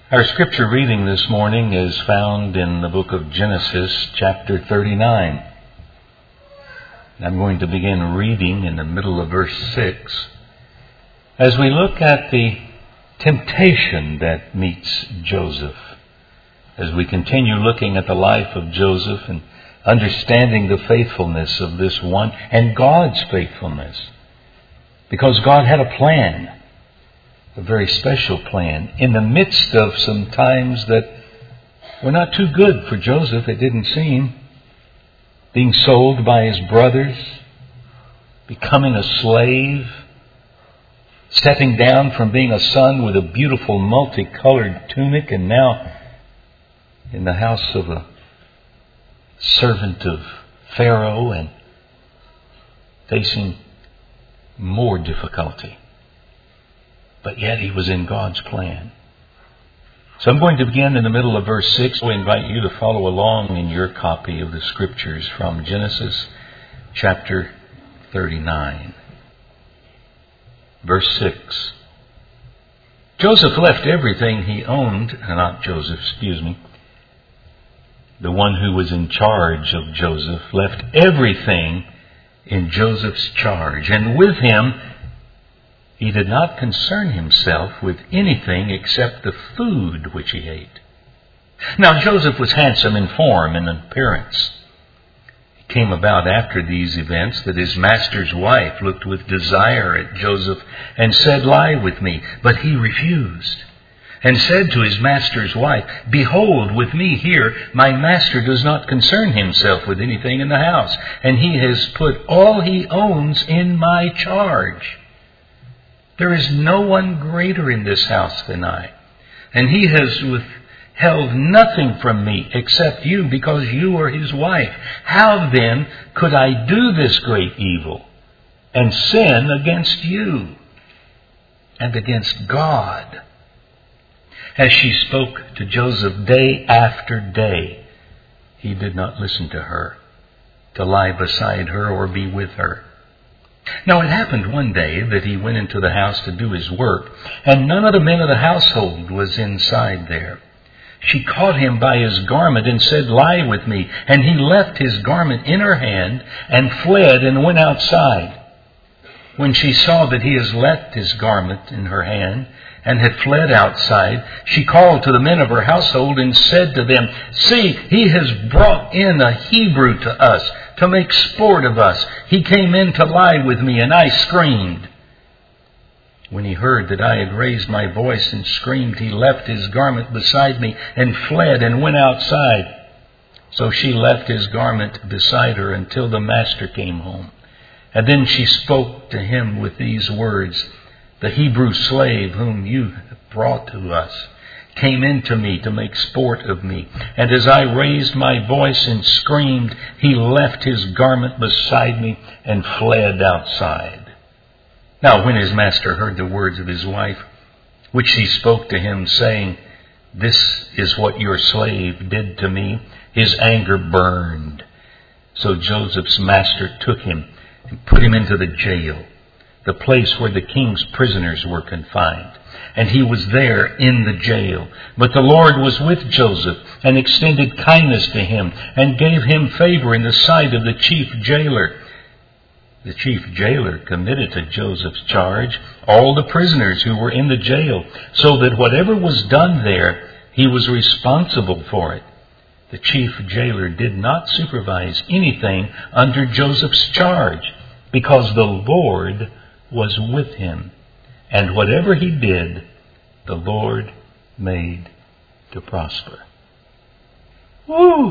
Our scripture reading this morning is found in the book of Genesis, chapter 39. I'm going to begin reading in the middle of verse 6 as we look at the temptation that meets Joseph. As we continue looking at the life of Joseph and understanding the faithfulness of this one and God's faithfulness. Because God had a plan. A very special plan in the midst of some times that were not too good for Joseph, it didn't seem. Being sold by his brothers, becoming a slave, stepping down from being a son with a beautiful multicolored tunic and now in the house of a servant of Pharaoh and facing more difficulty. But yet he was in God's plan. So I'm going to begin in the middle of verse 6. We invite you to follow along in your copy of the Scriptures from Genesis chapter 39. Verse 6. The one who was in charge of Joseph left everything in Joseph's charge, and with him he did not concern himself with anything except the food which he ate. Now Joseph was handsome in form and appearance. It came about after these events that his master's wife looked with desire at Joseph and said, "Lie with me." But he refused and said to his master's wife, "Behold, with me here, my master does not concern himself with anything in the house, and he has put all he owns in my charge. There is no one greater in this house than I, and he has withheld nothing from me except you, because you are his wife. How then could I do this great evil and sin against you and against God?" As she spoke to Joseph day after day, he did not listen to her, to lie beside her or be with her. Now it happened one day that he went into the house to do his work, and none of the men of the household was inside there. She caught him by his garment and said, "Lie with me." And he left his garment in her hand and fled and went outside. When she saw that he has left his garment in her hand and had fled outside, she called to the men of her household and said to them, "See, he has brought in a Hebrew to us to make sport of us. He came in to lie with me, and I screamed." When he heard that I had raised my voice and screamed, he left his garment beside me and fled and went outside. So she left his garment beside her until the master came home. And then she spoke to him with these words, "The Hebrew slave whom you have brought to us came in to me to make sport of me. And as I raised my voice and screamed, he left his garment beside me and fled outside." Now when his master heard the words of his wife, which she spoke to him, saying, "This is what your slave did to me," his anger burned. So Joseph's master took him and put him into the jail, the place where the king's prisoners were confined. And he was there in the jail. But the Lord was with Joseph and extended kindness to him and gave him favor in the sight of the chief jailer. The chief jailer committed to Joseph's charge all the prisoners who were in the jail, so that whatever was done there, he was responsible for it. The chief jailer did not supervise anything under Joseph's charge, because the Lord was with him. And whatever he did, the Lord made to prosper. Woo!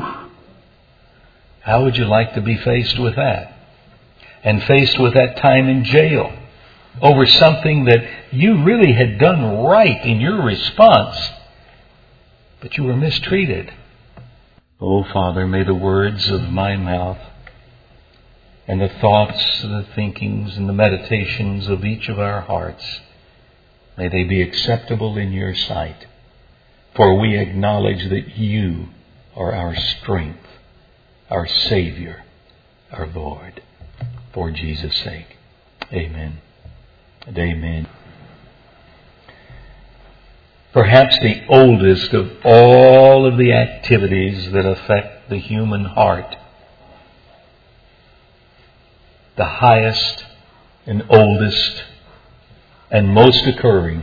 How would you like to be faced with that? And faced with that time in jail over something that you really had done right in your response, but you were mistreated. Oh, Father, may the words of my mouth and the thoughts, the thinkings, and the meditations of each of our hearts, may they be acceptable in your sight. For we acknowledge that you are our strength, our Savior, our Lord. For Jesus' sake. Amen and amen. perhaps the oldest of all of the activities that affect the human heart. The highest and oldest and most occurring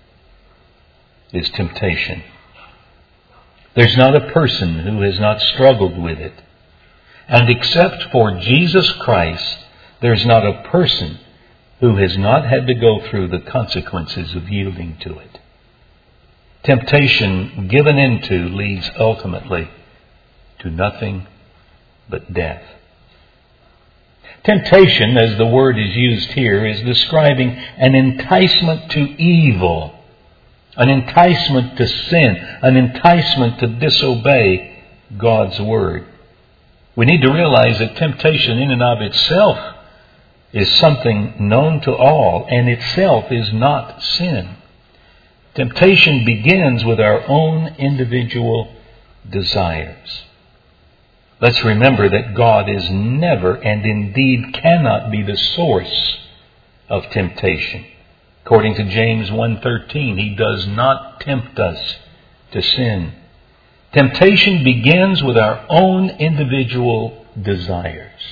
is temptation. There's not a person who has not struggled with it. And except for Jesus Christ, there's not a person who has not had to go through the consequences of yielding to it. Temptation given into leads ultimately to nothing but death. Temptation, as the word is used here, is describing an enticement to evil, an enticement to sin, an enticement to disobey God's word. We need to realize that temptation in and of itself is something known to all, and itself is not sin. Temptation begins with our own individual desires. Let's remember that God is never and indeed cannot be the source of temptation. According to James 1:13, He does not tempt us to sin. Temptation begins with our own individual desires.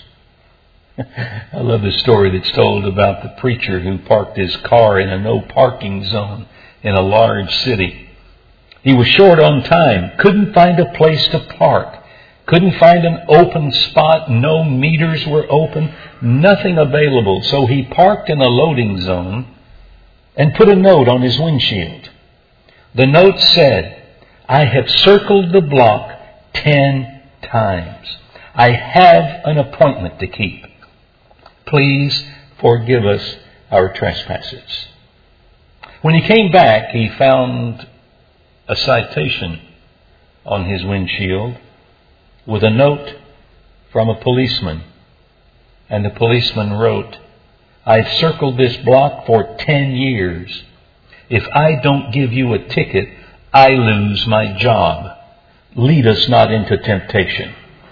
I love the story that's told about the preacher who parked his car in a no parking zone in a large city. He was short on time, couldn't find a place to park, couldn't find an open spot, no meters were open, nothing available. So he parked in a loading zone and put a note on his windshield. The note said, "I have circled the block 10 times. I have an appointment to keep. Please forgive us our trespasses." When he came back, he found a citation on his windshield with a note from a policeman. And the policeman wrote, "I've circled this block for 10 years. If I don't give you a ticket, I lose my job. Lead us not into temptation."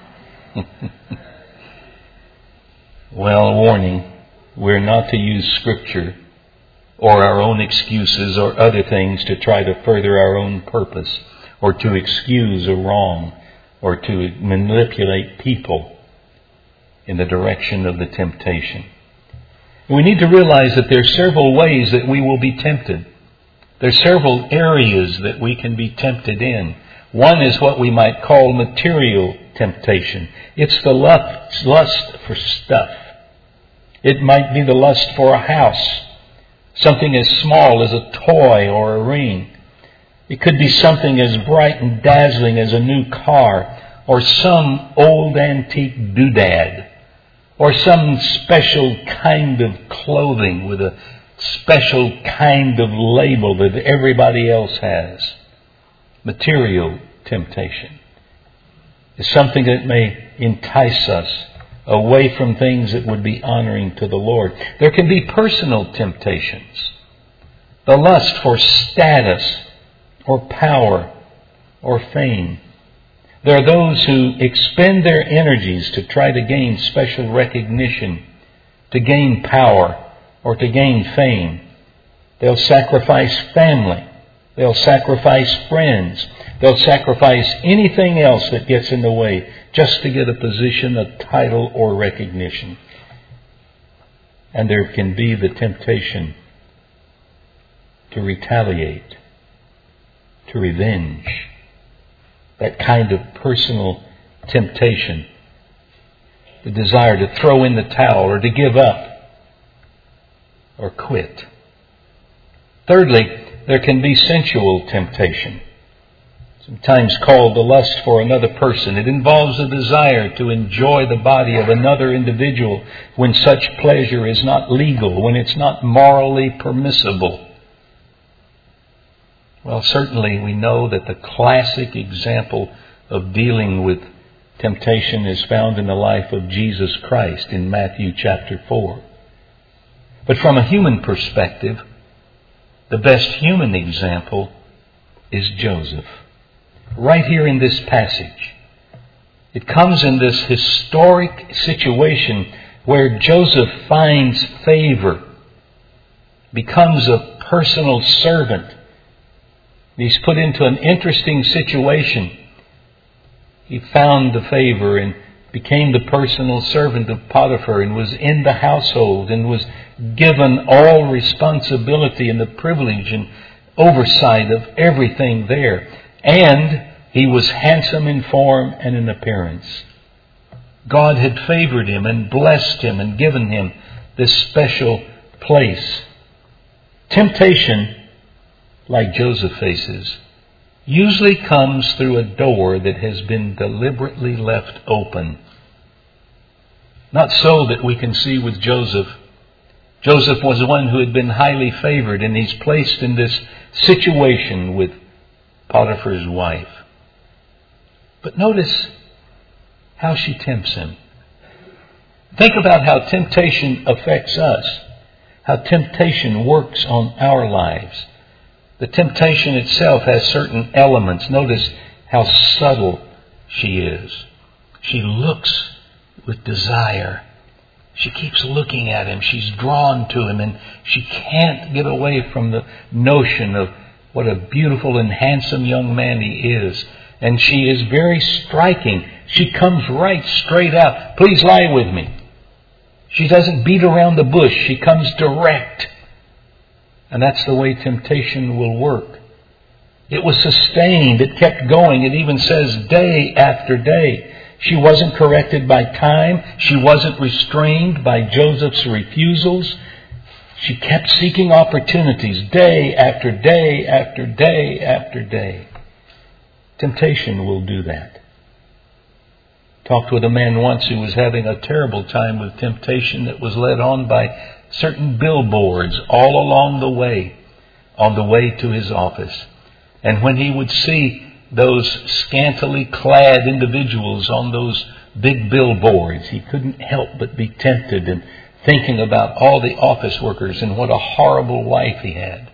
Well, warning, we're not to use Scripture or our own excuses or other things to try to further our own purpose or to excuse a wrong or to manipulate people in the direction of the temptation. We need to realize that there are several ways that we will be tempted. There are several areas that we can be tempted in. One is what we might call material temptation. It's the lust for stuff. It might be the lust for a house, something as small as a toy or a ring. It could be something as bright and dazzling as a new car, or some old antique doodad, or some special kind of clothing with a special kind of label that everybody else has. Material temptation is something that may entice us away from things that would be honoring to the Lord. There can be personal temptations. The lust for status or power or fame. There are those who expend their energies to try to gain special recognition, to gain power, or to gain fame. They'll sacrifice family. They'll sacrifice friends. They'll sacrifice anything else that gets in the way just to get a position, a title, or recognition. And there can be the temptation to retaliate, to revenge. That kind of personal temptation. The desire to throw in the towel or to give up or quit. Thirdly, there can be sensual temptation, sometimes called the lust for another person. It involves a desire to enjoy the body of another individual when such pleasure is not legal, when it's not morally permissible. Well, certainly we know that the classic example of dealing with temptation is found in the life of Jesus Christ in Matthew chapter 4. But from a human perspective, the best human example is Joseph. Right here in this passage. It comes in this historic situation where Joseph finds favor, becomes a personal servant, He's put into an interesting situation. He found the favor and became the personal servant of Potiphar and was in the household and was given all responsibility and the privilege and oversight of everything there. And he was handsome in form and in appearance. God had favored him and blessed him and given him this special place. Temptation, like Joseph faces, usually comes through a door that has been deliberately left open. Not so that we can see with Joseph. Joseph was one who had been highly favored, and he's placed in this situation with Potiphar's wife. But notice how she tempts him. Think about how temptation affects us, how temptation works on our lives. The temptation itself has certain elements. Notice how subtle she is. She looks with desire. She keeps looking at him. She's drawn to him, and she can't get away from the notion of what a beautiful and handsome young man he is. And she is very striking. She comes right straight out. Please lie with me. She doesn't beat around the bush. She comes direct. And that's the way temptation will work. It was sustained. It kept going. It even says day after day. She wasn't corrected by time. She wasn't restrained by Joseph's refusals. She kept seeking opportunities day after day after day after day. Temptation will do that. Talked with a man once who was having a terrible time with temptation that was led on by certain billboards all along the way, on the way to his office. And when he would see those scantily clad individuals on those big billboards, he couldn't help but be tempted and thinking about all the office workers and what a horrible life he had.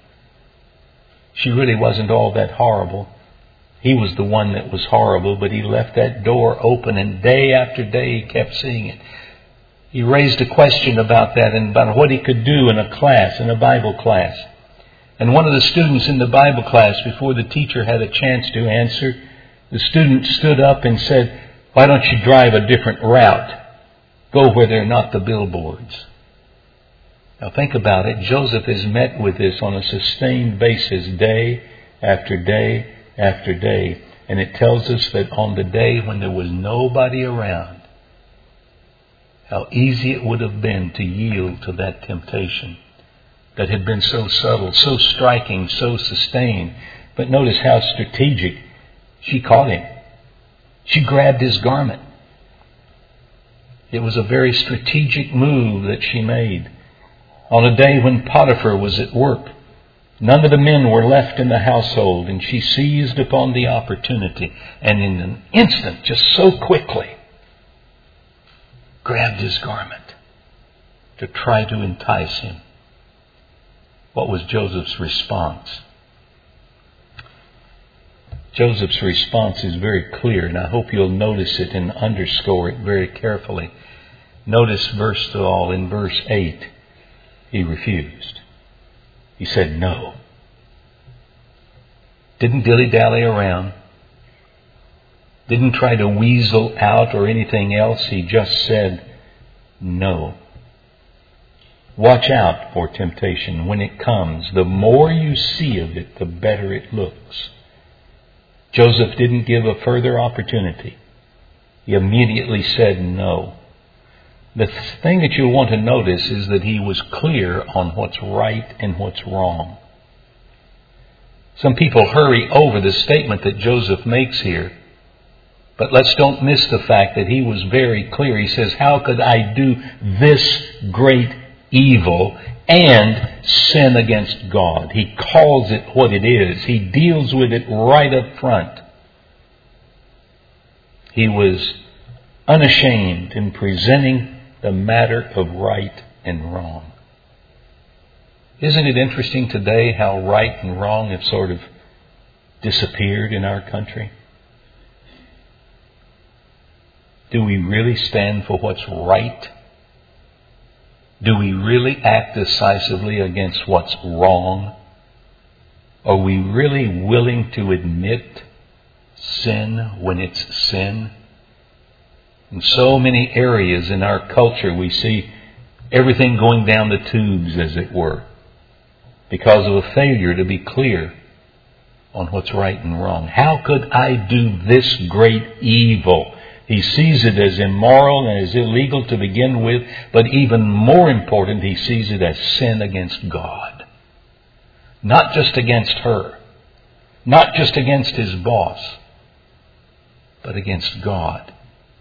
She really wasn't all that horrible. He was the one that was horrible, but he left that door open, and day after day he kept seeing it. He raised a question about that and about what he could do in a class, in a Bible class. And one of the students in the Bible class, before the teacher had a chance to answer, the student stood up and said, "Why don't you drive a different route? Go where there are not the billboards." Now think about it. Joseph is met with this on a sustained basis day after day after day. And it tells us that on the day when there was nobody around, how easy it would have been to yield to that temptation that had been so subtle, so striking, so sustained. But notice how strategic. She caught him. She grabbed his garment. It was a very strategic move that she made. On a day when Potiphar was at work, none of the men were left in the household, and she seized upon the opportunity, and in an instant, just so quickly, grabbed his garment to try to entice him. What was Joseph's response? Joseph's response is very clear, and I hope you'll notice it and underscore it very carefully. Notice first of all in verse 8, he refused. He said no. Didn't dilly-dally around. Didn't try to weasel out or anything else. He just said no. Watch out for temptation when it comes. The more you see of it, the better it looks. Joseph didn't give a further opportunity. He immediately said no. The thing that you'll want to notice is that he was clear on what's right and what's wrong. Some people hurry over the statement that Joseph makes here. But let's don't miss the fact that he was very clear. He says, how could I do this great evil and sin against God? He calls it what it is. He deals with it right up front. He was unashamed in presenting the matter of right and wrong. Isn't it interesting today how right and wrong have sort of disappeared in our country? Do we really stand for what's right? Do we really act decisively against what's wrong? Are we really willing to admit sin when it's sin? In so many areas in our culture, we see everything going down the tubes, as it were, because of a failure to be clear on what's right and wrong. How could I do this great evil? He sees it as immoral and as illegal to begin with, but even more important, he sees it as sin against God. Not just against her, not just against his boss, but against God.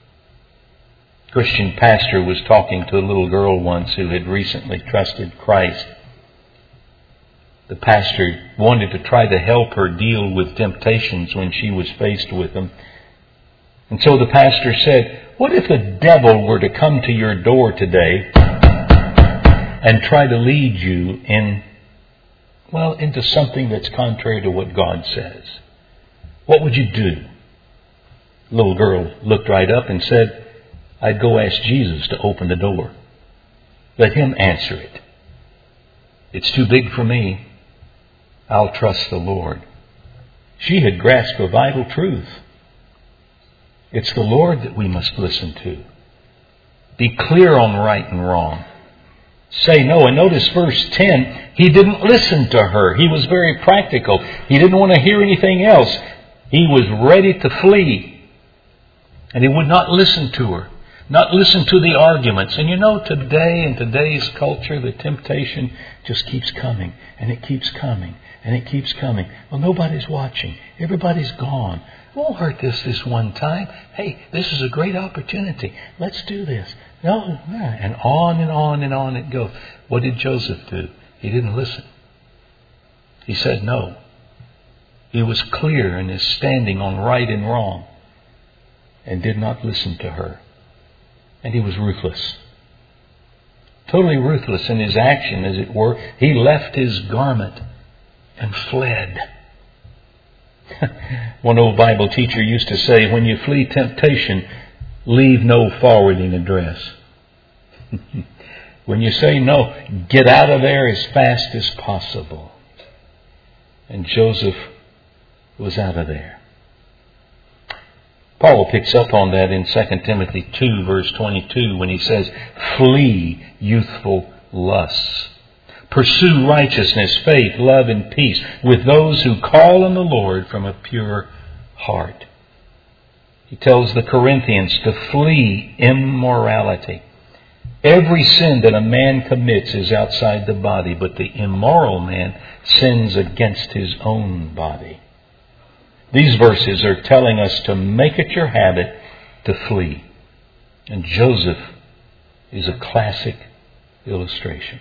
A Christian pastor was talking to a little girl once who had recently trusted Christ. The pastor wanted to try to help her deal with temptations when she was faced with them. And so the pastor said, what if the devil were to come to your door today and try to lead you into something that's contrary to what God says? What would you do? The little girl looked right up and said, I'd go ask Jesus to open the door. Let him answer it. It's too big for me. I'll trust the Lord. She had grasped a vital truth. It's the Lord that we must listen to. Be clear on right and wrong. Say no. And notice verse 10, he didn't listen to her. He was very practical. He didn't want to hear anything else. He was ready to flee. And he would not listen to her. Not listen to the arguments. And today, in today's culture, the temptation just keeps coming. And it keeps coming. And it keeps coming. Well, nobody's watching. Everybody's gone. Won't hurt this one time. Hey, this is a great opportunity. Let's do this. No, and on and on and on it goes. What did Joseph do? He didn't listen. He said no. He was clear in his standing on right and wrong and did not listen to her. And he was ruthless. Totally ruthless in his action, as it were. He left his garment and fled. One old Bible teacher used to say, when you flee temptation, leave no forwarding address. When you say no, get out of there as fast as possible. And Joseph was out of there. Paul picks up on that in 2 Timothy 2, verse 22, when he says, flee youthful lusts. Pursue righteousness, faith, love, and peace with those who call on the Lord from a pure heart. He tells the Corinthians to flee immorality. Every sin that a man commits is outside the body, but the immoral man sins against his own body. These verses are telling us to make it your habit to flee. And Joseph is a classic illustration.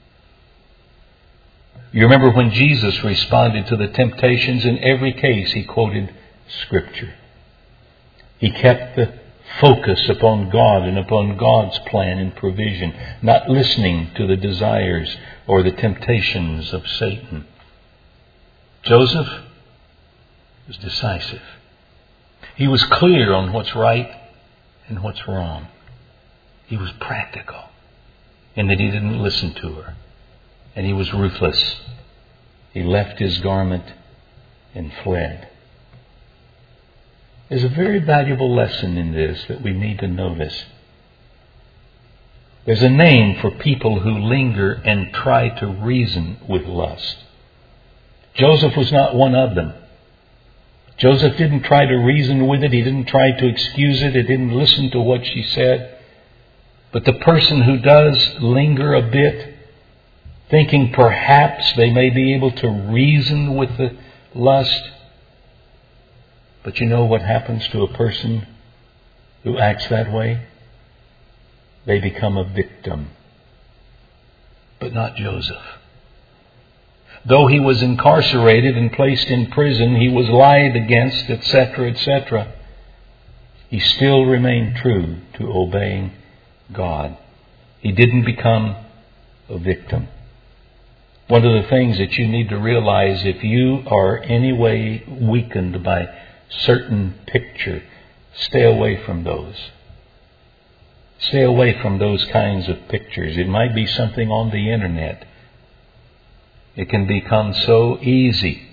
You remember when Jesus responded to the temptations, in every case he quoted Scripture. He kept the focus upon God and upon God's plan and provision, not listening to the desires or the temptations of Satan. Joseph was decisive. He was clear on what's right and what's wrong. He was practical in that he didn't listen to her. And he was ruthless. He left his garment and fled. There's a very valuable lesson in this that we need to notice. There's a name for people who linger and try to reason with lust. Joseph was not one of them. Joseph didn't try to reason with it. He didn't try to excuse it. He didn't listen to what she said. But the person who does linger a bit, thinking perhaps they may be able to reason with the lust. But you know what happens to a person who acts that way? They become a victim. But not Joseph. Though he was incarcerated and placed in prison, he was lied against, etc., etc., he still remained true to obeying God. He didn't become a victim. One of the things that you need to realize, if you are any way weakened by certain picture, stay away from those. Stay away from those kinds of pictures. It might be something on the internet. It can become so easy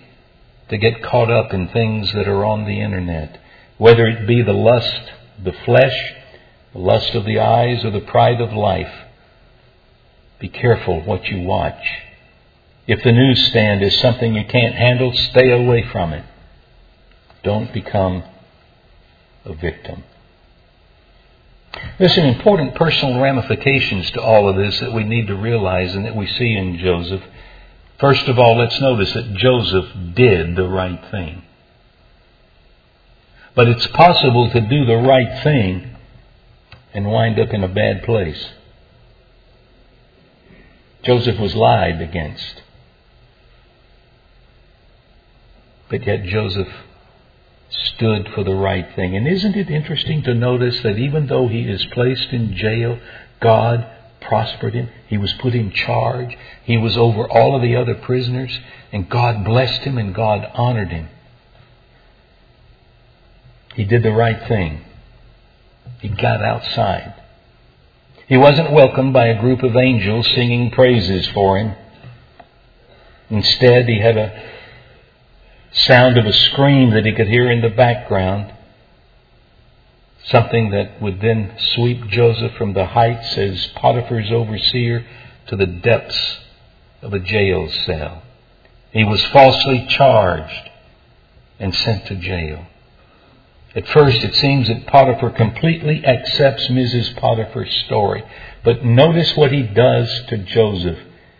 to get caught up in things that are on the internet, whether it be the lust of the flesh, the lust of the eyes, or the pride of life. Be careful what you watch. If the newsstand is something you can't handle, stay away from it. Don't become a victim. There's some important personal ramifications to all of this that we need to realize and that we see in Joseph. First of all, let's notice that Joseph did the right thing. But it's possible to do the right thing and wind up in a bad place. Joseph was lied against. But yet Joseph stood for the right thing. And isn't it interesting to notice that even though he is placed in jail, God prospered him. He was put in charge. He was over all of the other prisoners. And God blessed him and God honored him. He did the right thing. He got outside. He wasn't welcomed by a group of angels singing praises for him. Instead, he had a sound of a scream that he could hear in the background. Something that would then sweep Joseph from the heights as Potiphar's overseer to the depths of a jail cell. He was falsely charged and sent to jail. At first, it seems that Potiphar completely accepts Mrs. Potiphar's story. But notice what he does to Joseph.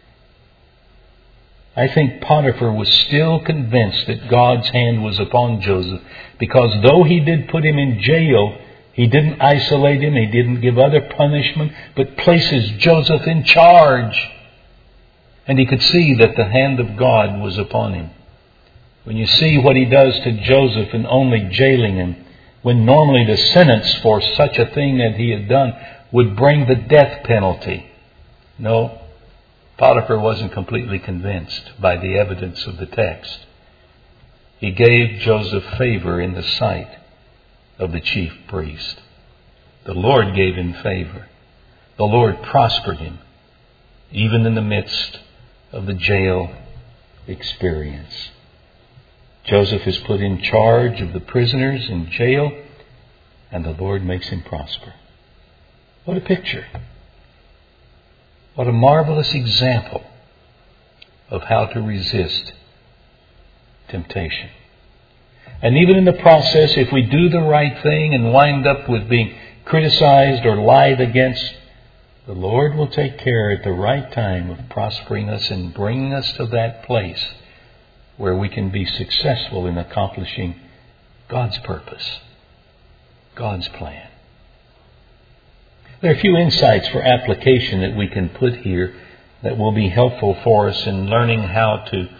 I think Potiphar was still convinced that God's hand was upon Joseph, because though he did put him in jail, he didn't isolate him, he didn't give other punishment, but places Joseph in charge. And he could see that the hand of God was upon him. When you see what he does to Joseph in only jailing him, when normally the sentence for such a thing that he had done would bring the death penalty. No, Potiphar wasn't completely convinced by the evidence of the text. He gave Joseph favor in the sight of the chief priest. The Lord gave him favor. The Lord prospered him, even in the midst of the jail experience. Joseph is put in charge of the prisoners in jail, and the Lord makes him prosper. What a picture. What a marvelous example of how to resist temptation. And even in the process, if we do the right thing and wind up with being criticized or lied against, the Lord will take care at the right time of prospering us and bringing us to that place where we can be successful in accomplishing God's purpose, God's plan. There are a few insights for application that we can put here that will be helpful for us in learning how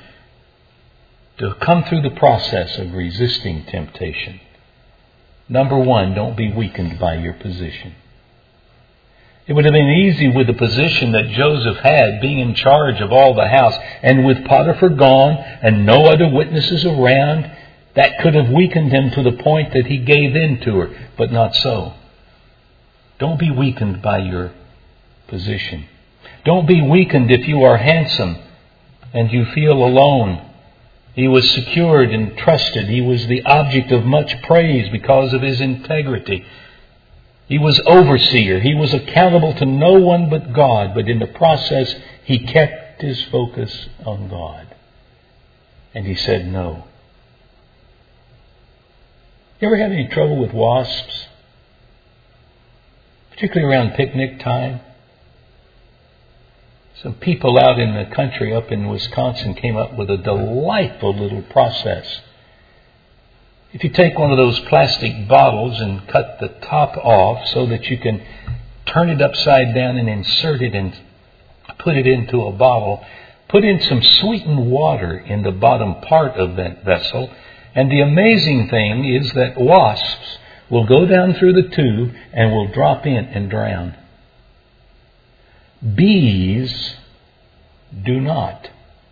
to come through the process of resisting temptation. Number one, don't be weakened by your position. It would have been easy with the position that Joseph had, being in charge of all the house, and with Potiphar gone and no other witnesses around, that could have weakened him to the point that he gave in to her, but not so. Don't be weakened by your position. Don't be weakened if you are handsome and you feel alone. He was secured and trusted. He was the object of much praise because of his integrity. He was overseer. He was accountable to no one but God. But in the process, he kept his focus on God. And he said no. You ever had any trouble with wasps? Particularly around picnic time? Some people out in the country up in Wisconsin came up with a delightful little process. If you take one of those plastic bottles and cut the top off so that you can turn it upside down and insert it and put it into a bottle, put in some sweetened water in the bottom part of that vessel, and the amazing thing is that wasps will go down through the tube and will drop in and drown. Bees do not.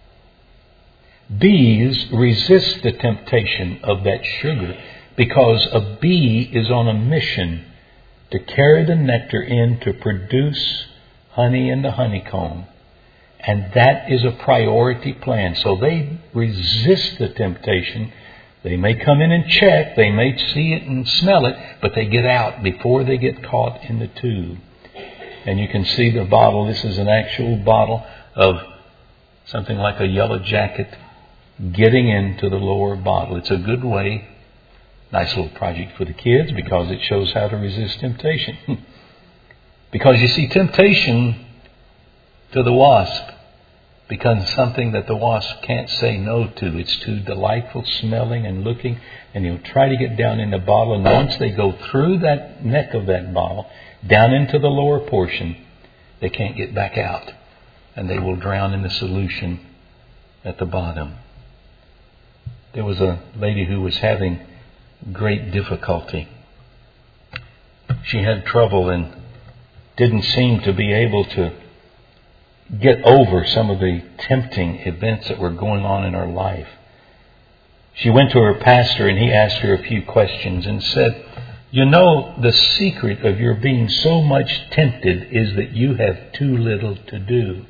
Bees resist the temptation of that sugar because a bee is on a mission to carry the nectar in to produce honey in the honeycomb. And that is a priority plan. So they resist the temptation. They may come in and check. They may see it and smell it. But they get out before they get caught in the tube. And you can see the bottle. This is an actual bottle of something like a yellow jacket getting into the lower bottle. It's a good way. Nice little project for the kids because it shows how to resist temptation. Because you see, temptation to the wasp becomes something that the wasp can't say no to. It's too delightful smelling and looking, and he'll try to get down in the bottle, and once they go through that neck of that bottle, down into the lower portion, they can't get back out, and they will drown in the solution at the bottom. There was a lady who was having great difficulty. She had trouble and didn't seem to be able to get over some of the tempting events that were going on in her life. She went to her pastor and he asked her a few questions and said, "You know, the secret of your being so much tempted is that you have too little to do."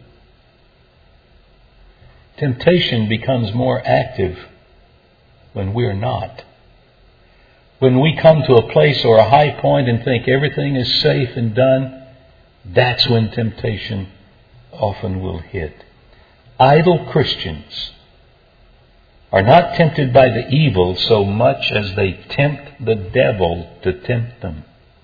Temptation becomes more active when we're not. When we come to a place or a high point and think everything is safe and done, that's when temptation often will hit. Idle Christians are not tempted by the evil so much as they tempt the devil to tempt them.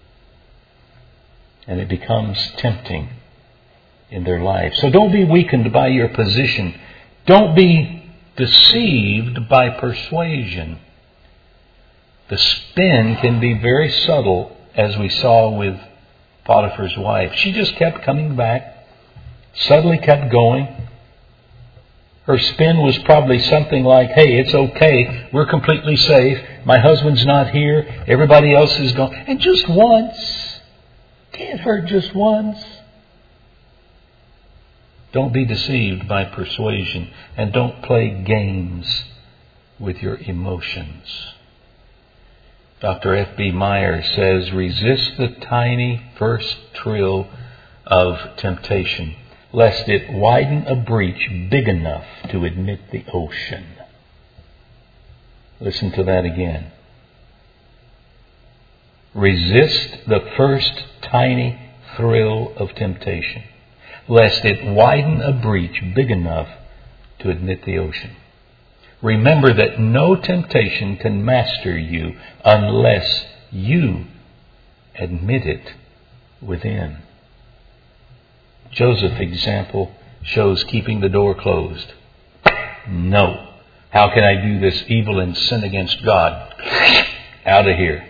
And it becomes tempting in their life. So don't be weakened by your position. Don't be deceived by persuasion. The spin can be very subtle, as we saw with Potiphar's wife. She just kept coming back, subtly kept going. Her spin was probably something like, "Hey, it's okay. We're completely safe. My husband's not here. Everybody else is gone. And just once. Can't hurt just once." Don't be deceived by persuasion, and don't play games with your emotions. Dr. F.B. Meyer says, resist the tiny first trill of temptation, lest it widen a breach big enough to admit the ocean. Listen to that again. Resist the first tiny thrill of temptation, lest it widen a breach big enough to admit the ocean. Remember that no temptation can master you unless you admit it within. Joseph's example shows keeping the door closed. No. How can I do this evil and sin against God? Out of here.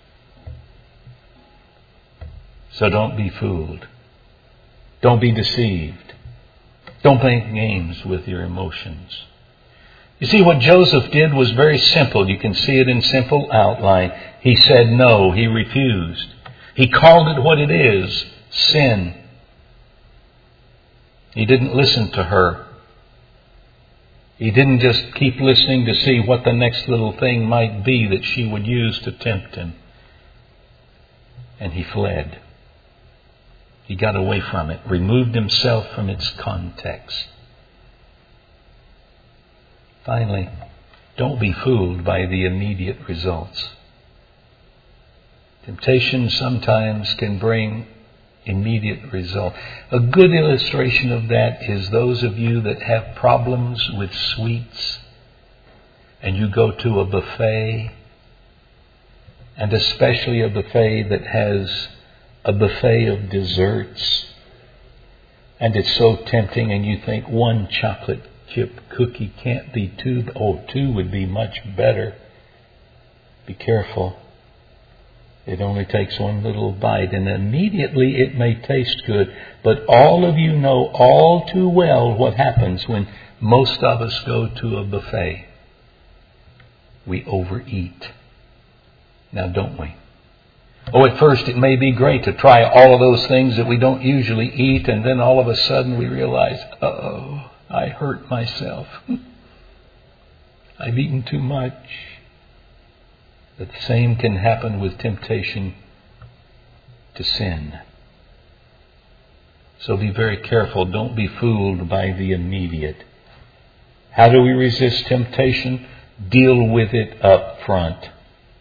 So don't be fooled. Don't be deceived. Don't play games with your emotions. You see, what Joseph did was very simple. You can see it in simple outline. He said no. He refused. He called it what it is, sin. He didn't listen to her. He didn't just keep listening to see what the next little thing might be that she would use to tempt him. And he fled. He got away from it, removed himself from its context. Finally, don't be fooled by the immediate results. Temptation sometimes can bring immediate result. A good illustration of that is those of you that have problems with sweets and you go to a buffet, and especially a buffet that has a buffet of desserts, and it's so tempting and you think one chocolate chip cookie can't be two. Oh, two would be much better. Be careful. It only takes one little bite, and immediately it may taste good. But all of you know all too well what happens when most of us go to a buffet. We overeat. Now, don't we? Oh, at first it may be great to try all of those things that we don't usually eat, and then all of a sudden we realize, uh-oh, I hurt myself. I've eaten too much. The same can happen with temptation to sin. So be very careful. Don't be fooled by the immediate. How do we resist temptation? Deal with it up front.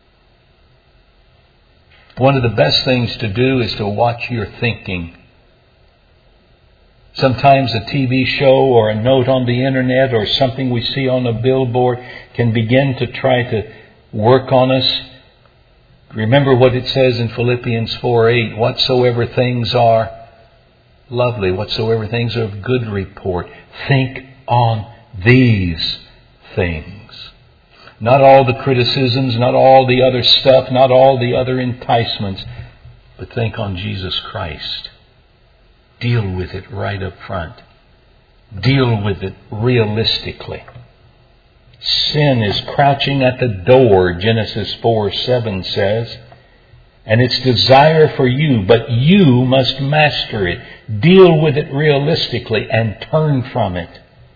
One of the best things to do is to watch your thinking. Sometimes a TV show or a note on the internet or something we see on a billboard can begin to try to work on us. Remember what it says in Philippians 4:8, whatsoever things are lovely, whatsoever things are of good report, think on these things. Not all the criticisms, not all the other stuff, not all the other enticements, but think on Jesus Christ. Deal with it right up front. Deal with it realistically. Sin is crouching at the door, Genesis 4:7 says, and its desire for you, but you must master it. Deal with it realistically and turn from it.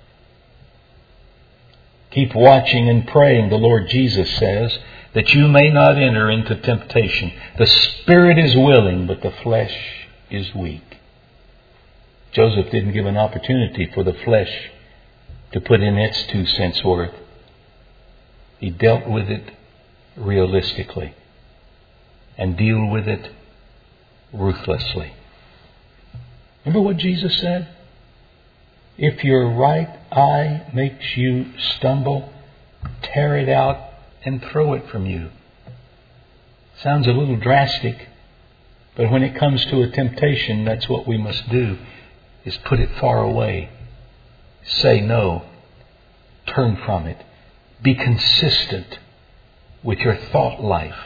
Keep watching and praying, the Lord Jesus says, that you may not enter into temptation. The spirit is willing, but the flesh is weak. Joseph didn't give an opportunity for the flesh to put in its 2 cents worth. He dealt with it realistically and deal with it ruthlessly. Remember what Jesus said? If your right eye makes you stumble, tear it out and throw it from you. Sounds a little drastic, but when it comes to a temptation, that's what we must do, is put it far away. Say no. Turn from it. Be consistent with your thought life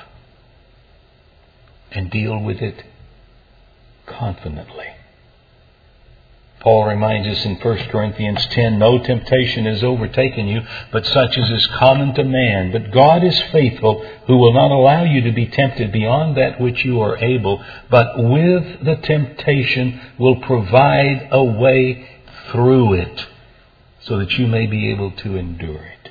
and deal with it confidently. Paul reminds us in 1 Corinthians 10, no temptation has overtaken you, but such as is common to man. But God is faithful, who will not allow you to be tempted beyond that which you are able, but with the temptation will provide a way through it, so that you may be able to endure it.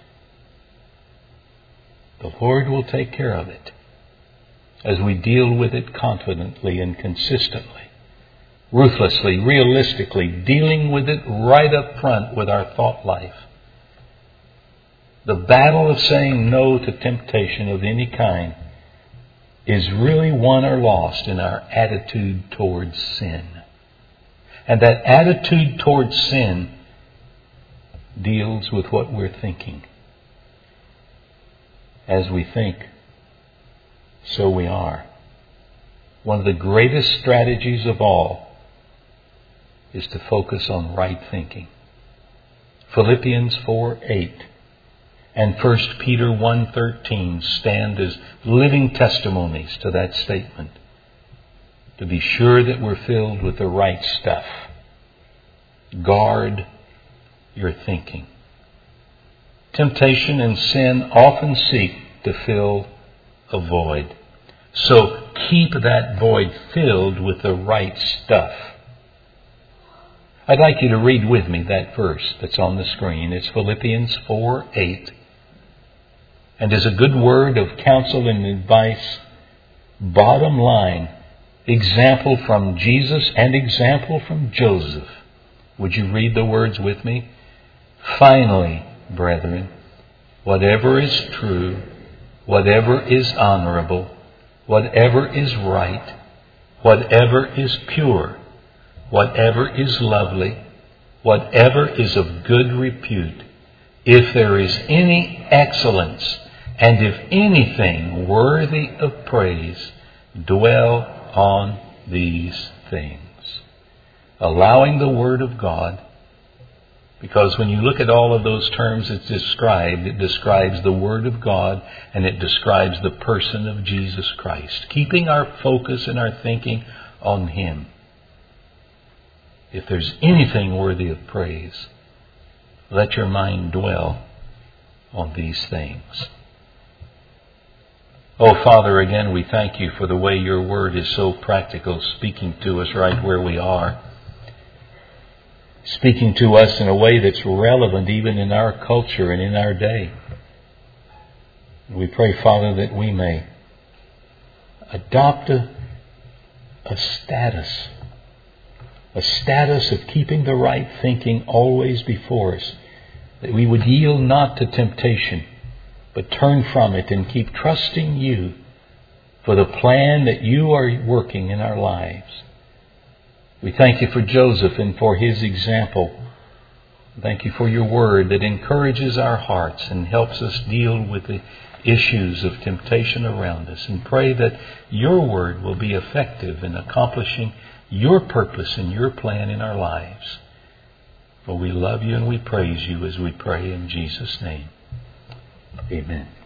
The Lord will take care of it as we deal with it confidently and consistently. Ruthlessly, realistically, dealing with it right up front with our thought life. The battle of saying no to temptation of any kind is really won or lost in our attitude towards sin. And that attitude towards sin deals with what we're thinking. As we think, so we are. One of the greatest strategies of all is to focus on right thinking. Philippians 4:8 and 1 Peter 1:13 stand as living testimonies to that statement. To be sure that we're filled with the right stuff. Guard your thinking. Temptation and sin often seek to fill a void. So keep that void filled with the right stuff. I'd like you to read with me that verse that's on the screen. It's Philippians 4:8. And is a good word of counsel and advice. Bottom line, example from Jesus and example from Joseph. Would you read the words with me? Finally, brethren, whatever is true, whatever is honorable, whatever is right, whatever is pure, whatever is lovely, whatever is of good repute, if there is any excellence, and if anything worthy of praise, dwell on these things. Allowing the Word of God, because when you look at all of those terms it describes the Word of God and it describes the person of Jesus Christ. Keeping our focus and our thinking on Him. If there's anything worthy of praise, let your mind dwell on these things. Oh, Father, again, we thank you for the way your word is so practical, speaking to us right where we are. Speaking to us in a way that's relevant even in our culture and in our day. We pray, Father, that we may adopt a status a status of keeping the right thinking always before us, that we would yield not to temptation, but turn from it and keep trusting You for the plan that You are working in our lives. We thank You for Joseph and for his example. Thank You for Your Word that encourages our hearts and helps us deal with the issues of temptation around us, and pray that Your Word will be effective in accomplishing Your purpose and Your plan in our lives. For we love You and we praise You as we pray in Jesus' name. Amen.